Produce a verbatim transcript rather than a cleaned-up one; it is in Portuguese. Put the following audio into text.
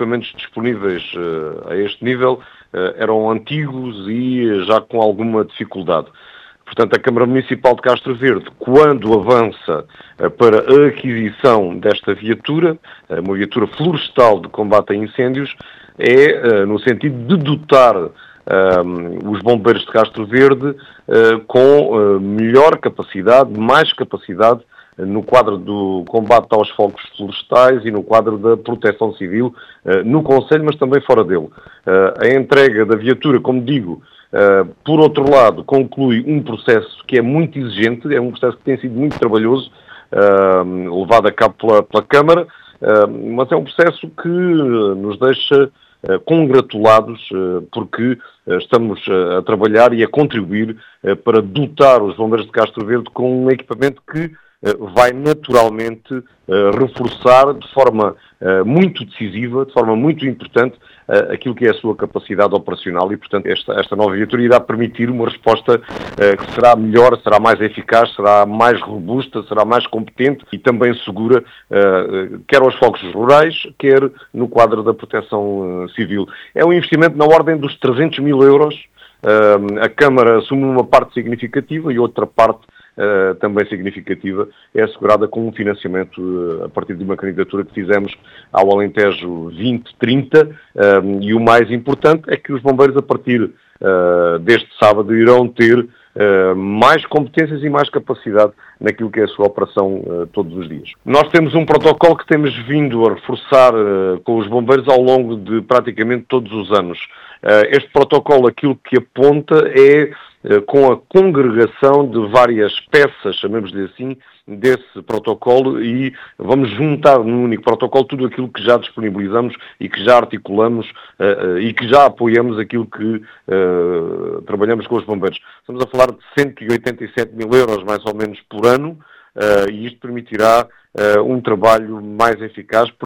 equipamentos disponíveis uh, a este nível uh, eram antigos e já com alguma dificuldade. Portanto, a Câmara Municipal de Castro Verde, quando avança uh, para a aquisição desta viatura, uh, uma viatura florestal de combate a incêndios, é uh, no sentido de dotar uh, os bombeiros de Castro Verde uh, com uh, melhor capacidade, mais capacidade, no quadro do combate aos fogos florestais e no quadro da proteção civil, no concelho, mas também fora dele. A entrega da viatura, como digo, por outro lado, conclui um processo que é muito exigente, é um processo que tem sido muito trabalhoso, levado a cabo pela, pela Câmara, mas é um processo que nos deixa congratulados, porque estamos a trabalhar e a contribuir para dotar os bombeiros de Castro Verde com um equipamento que vai naturalmente uh, reforçar de forma uh, muito decisiva, de forma muito importante, uh, aquilo que é a sua capacidade operacional e, portanto, esta, esta nova viatura irá permitir uma resposta uh, que será melhor, será mais eficaz, será mais robusta, será mais competente e também segura, uh, quer aos fogos rurais, quer no quadro da proteção uh, civil. É um investimento na ordem dos trezentos mil euros. Uh, a Câmara assume uma parte significativa e outra parte Uh, também significativa, é assegurada com um financiamento uh, a partir de uma candidatura que fizemos ao Alentejo vinte trinta, uh, e o mais importante é que os bombeiros, a partir uh, deste sábado, irão ter uh, mais competências e mais capacidade naquilo que é a sua operação uh, todos os dias. Nós temos um protocolo que temos vindo a reforçar uh, com os bombeiros ao longo de praticamente todos os anos. Uh, este protocolo, aquilo que aponta é com a congregação de várias peças, chamemos-lhe assim, desse protocolo e vamos juntar num único protocolo tudo aquilo que já disponibilizamos e que já articulamos uh, uh, e que já apoiamos aquilo que uh, trabalhamos com os bombeiros. Estamos a falar de cento e oitenta e sete mil euros, mais ou menos, por ano, uh, e isto permitirá uh, um trabalho mais eficaz.